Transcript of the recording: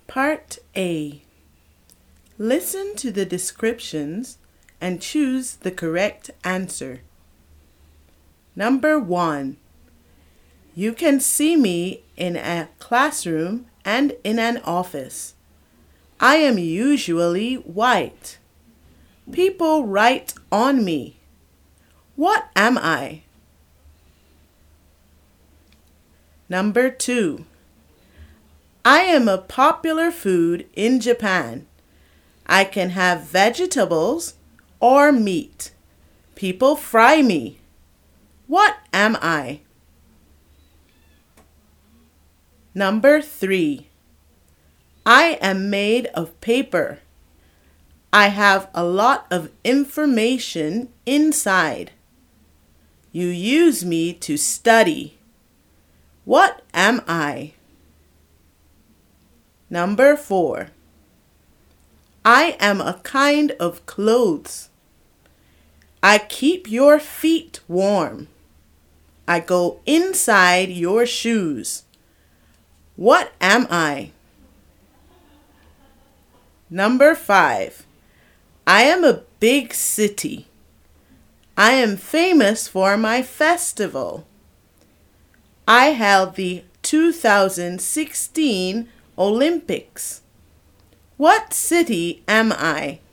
Part A. Listen to the descriptions and choose the correct answer. Number 1. You can see me in a classroom and in an office. I am usually white. People write on me. What am I? Number 2. I am a popular food in Japan. I can have vegetables or meat. People fry me. What am I? Number 3. I am made of paper. I have a lot of information inside. You use me to study. What am I? Number 4. I am a kind of clothes. I keep your feet warm. I go inside your shoes. What am I? Number 5. I am a big city. I am famous for my festival. I held the 2016 Olympics. What city am I?